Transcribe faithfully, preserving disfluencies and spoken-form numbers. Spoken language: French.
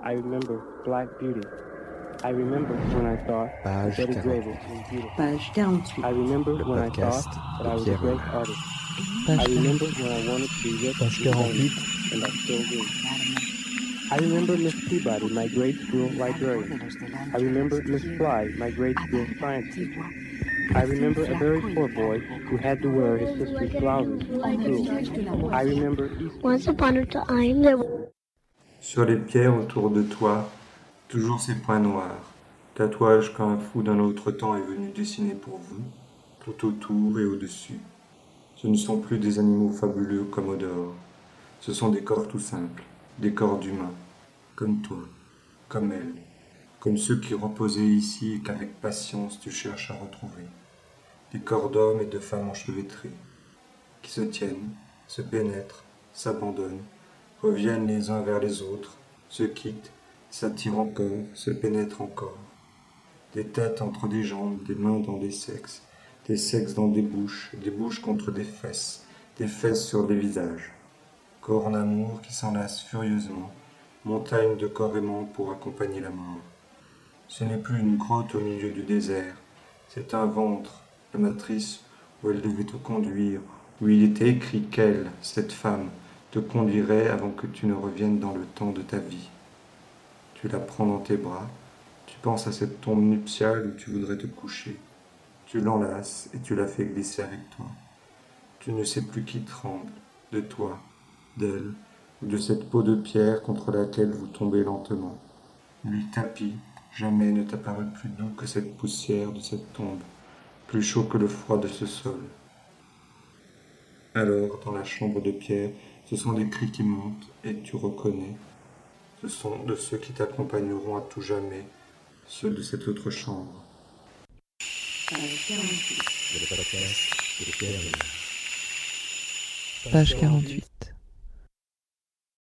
I remember Black Beauty. I remember when I thought Page Betty Grable quarante-huit. was beautiful. Page quarante-huit. I remember Le when I thought podcast that de I was a Pierre great Hébert. artist. Page I remember quarante-huit. when I wanted to be rich Page and famous, quarante-huit. and I still do. I remember Miss Peabody, my grade school librarian. I remember Miss Fly, my grade school scientist. I remember a very poor boy who had to wear his sister's blouses to school. I remember Easter. Once upon a time, there was Sur les pierres autour de toi, toujours ces points noirs, tatouages qu'un fou d'un autre temps est venu dessiner pour vous, tout autour et au-dessus. Ce ne sont plus des animaux fabuleux comme au dehors, ce sont des corps tout simples, des corps d'humains, comme toi, comme elle, comme ceux qui reposaient ici et qu'avec patience tu cherches à retrouver. Des corps d'hommes et de femmes enchevêtrés, qui se tiennent, se pénètrent, s'abandonnent, reviennent les uns vers les autres, se quittent, s'attirent encore, se pénètrent encore. Des têtes entre des jambes, des mains dans des sexes, des sexes dans des bouches, des bouches contre des fesses, des fesses sur des visages. Corps en amour qui s'enlacent furieusement, montagne de corps aimants pour accompagner la mort. Ce n'est plus une grotte au milieu du désert, c'est un ventre, la matrice où elle devait te conduire, où il était écrit qu'elle, cette femme, te conduirait avant que tu ne reviennes dans le temps de ta vie. Tu la prends dans tes bras, tu penses à cette tombe nuptiale où tu voudrais te coucher. Tu l'enlaces et tu la fais glisser avec toi. Tu ne sais plus qui tremble, de toi, d'elle, ou de cette peau de pierre contre laquelle vous tombez lentement. Lui tapis, jamais ne t'a paru plus doux que cette poussière de cette tombe, plus chaud que le froid de ce sol. Alors, dans la chambre de pierre, ce sont des cris qui montent, et tu reconnais. Ce sont de ceux qui t'accompagneront à tout jamais, ceux de cette autre chambre. Page quarante-huit. Le podcast de Pierre Hébert. Page quarante-huit.